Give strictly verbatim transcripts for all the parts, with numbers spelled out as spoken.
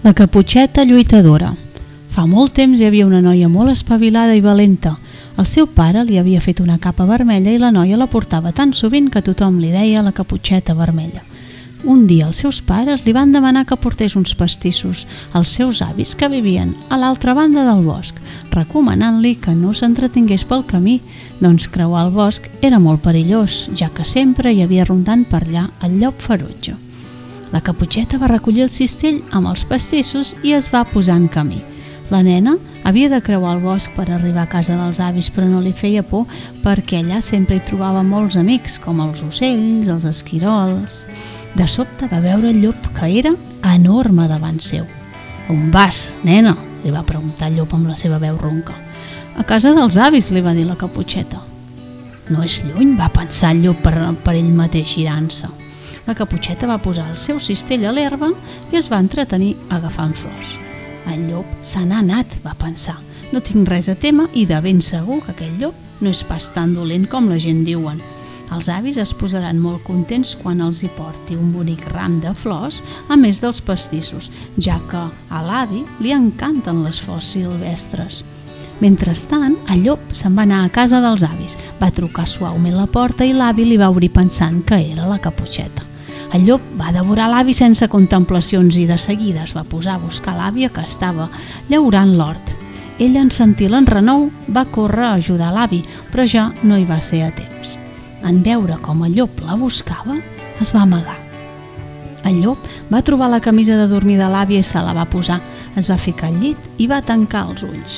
La Caputxeta lluitadora. Fa molt temps hi havia una noia molt espavilada i valenta. El seu pare li havia fet una capa vermella i la noia la portava tan sovint que tothom li deia la Caputxeta vermella. Un dia els seus pares li van demanar que portés uns pastissos als seus avis que vivien a l'altra banda del bosc, recomanant-li que no s'entretingués pel camí, doncs creuar el bosc era molt perillós, ja que sempre hi havia rondant per allà el llop ferotge. La Caputxeta va recollir el cistell amb els pastissos i es va posar en camí. La nena havia de creuar el bosc per arribar a casa dels avis, però no li feia por perquè allà sempre hi trobava molts amics, com els ocells, els esquirols. De sobte va veure el llop, que era enorme davant seu. «On vas, nena?», li va preguntar el llop amb la seva veu ronca. «A casa dels avis», li va dir la Caputxeta. «No és lluny», va pensar el llop per, per ell mateix girant-se. La Caputxeta va posar el seu cistell a l'herba i es va entretenir agafant flors. El llop se n'ha anat, va pensar. No tinc res a témer i de ben segur que aquest llop no és pas tan dolent com la gent diuen. Els avis es posaran molt contents quan els hi porti un bonic ram de flors, a més dels pastissos, ja que a l'avi li encanten les flors silvestres. Mentrestant, el llop se'n va anar a casa dels avis, va trucar suaument la porta i l'avi li va obrir pensant que era la Caputxeta. El llop va devorar l'avi sense contemplacions i de seguida es va posar a buscar l'àvia que estava llaurant l'hort. Ell, en sentir l'enrenou, va córrer a ajudar l'avi, però ja no hi va ser a temps. En veure com el llop la buscava, es va amagar. El llop va trobar la camisa de dormir de l'àvia i se la va posar, es va ficar al llit i va tancar els ulls.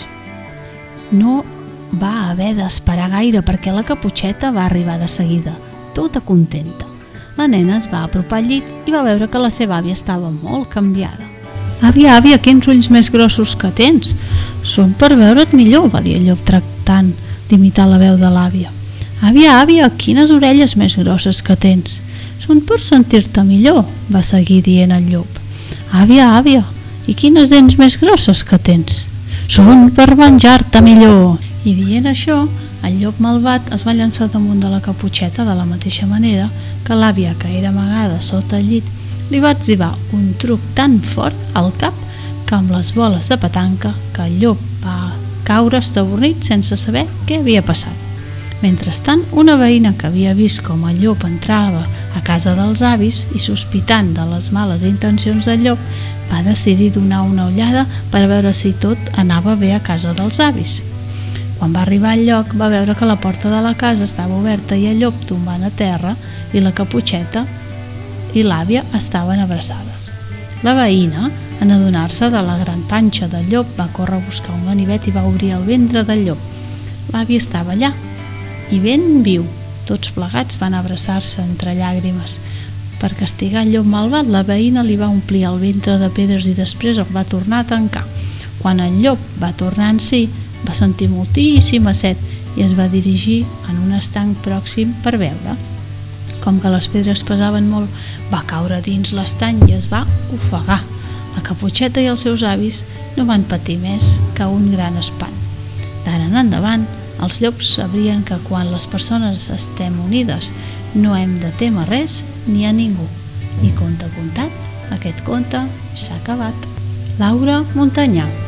No va haver d'esperar gaire perquè la Caputxeta va arribar de seguida, tota contenta. La nena es va apropar al llit i va veure que la seva àvia estava molt canviada. «Àvia, àvia, quins ulls més grossos que tens! Són per veure't millor», va dir el llop tractant d'imitar la veu de l'àvia. «Àvia, àvia, quines orelles més grosses que tens! Són per sentir-te millor», va seguir dient el llop. «Àvia, àvia, i quines dents més grosses que tens! Són per menjar-te millor!» I dient això, el llop malvat es va llançar damunt de la Caputxeta de la mateixa manera que l'àvia, que era amagada sota el llit, li va etzibar un truc tan fort al cap que amb les boles de petanca que el llop va caure estabornit sense saber què havia passat. Mentrestant, una veïna que havia vist com el llop entrava a casa dels avis i sospitant de les males intencions del llop, va decidir donar una ullada per veure si tot anava bé a casa dels avis. Quan va arribar al lloc, va veure que la porta de la casa estava oberta i el llop tombant a terra i la Caputxeta i l'àvia estaven abraçades. La veïna, en adonar-se de la gran panxa del llop, va córrer a buscar un ganivet i va obrir el ventre del llop. L'àvia estava allà, i ben viu. Tots plegats van abraçar-se entre llàgrimes. Per castigar el llop malvat, la veïna li va omplir el ventre de pedres i després el va tornar a tancar. Quan el llop va tornar en si, va sentir moltíssima set i es va dirigir en un estanc pròxim per beure. Com que les pedres pesaven molt, va caure dins l'estany i es va ofegar. La Caputxeta i els seus avis no van patir més que un gran espant. D'ara en endavant, els llops sabrien que quan les persones estem unides no hem de témer res ni a ningú. I conte contat, aquest conte s'ha acabat. Laura Montanyà.